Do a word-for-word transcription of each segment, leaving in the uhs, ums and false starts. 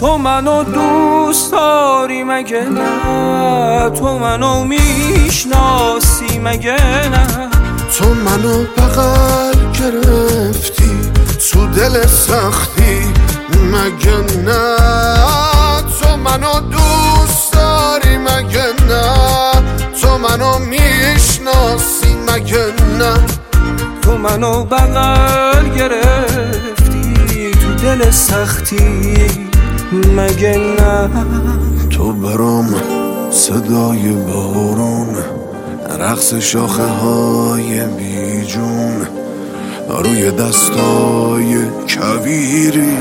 تو منو دوست داری مگه نه؟ تو منو میشناسی مگه نه؟ تو منو بغل گرفتی تو دل سختی مگه نه؟ تو منو دوست داری مگه نه؟ تو منو میشناسی مگه نه؟ تو منو بغل گرفتی تو دل سختی مگه نه؟ تو برام صدای بارون، رقص شاخه های بیجون، روی دستای کویری.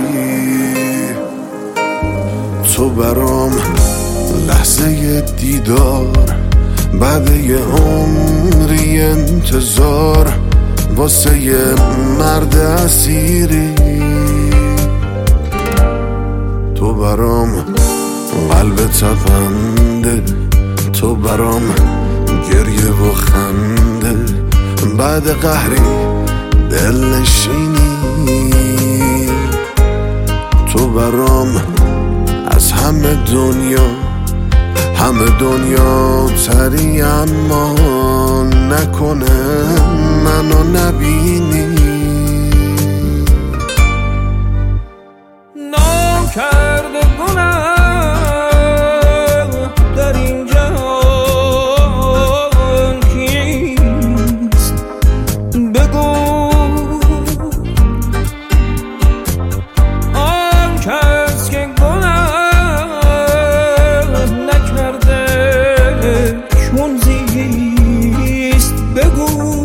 تو برام لحظه دیدار بعد یه عمری انتظار واسه یه مرد اسیری. تو برام قلب تپنده، تو برام گریه و خنده بعد قهری دلنشینی. تو برام از همه دنیا همه دنیا تری، اما نکنه منو نبینی. نام کرده گناه در این جهان کیست؟ بگو آن کس که گناه نکرده چون زیست. بگو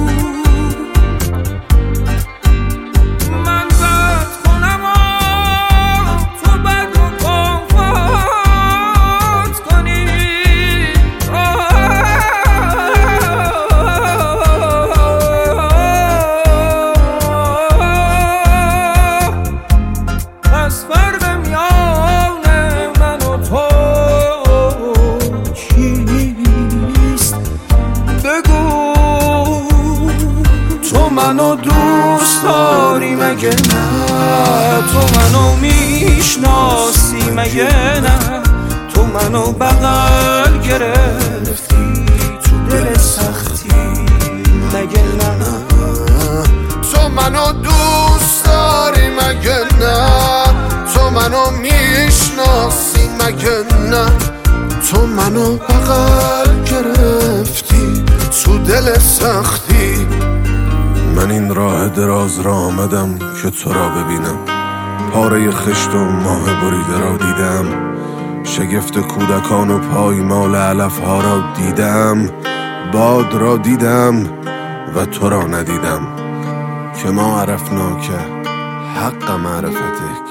منو دوست داری مگه نه؟ تو منو میشناسی مگه نه؟ تو منو بغل گرفتی تو دل سختی مگه نه؟ تو منو دوست داری مگه نه؟ تو منو میشناسی مگه نه؟ تو منو بغل گرفتی تو دل سختی. من این راه دراز را آمدم که تو را ببینم، پاره خشت و ماه بریده را دیدم، شگفت کودکان و پایمال علف ها را دیدم، باد را دیدم و تو را ندیدم که ما عرفنا که حق معرفته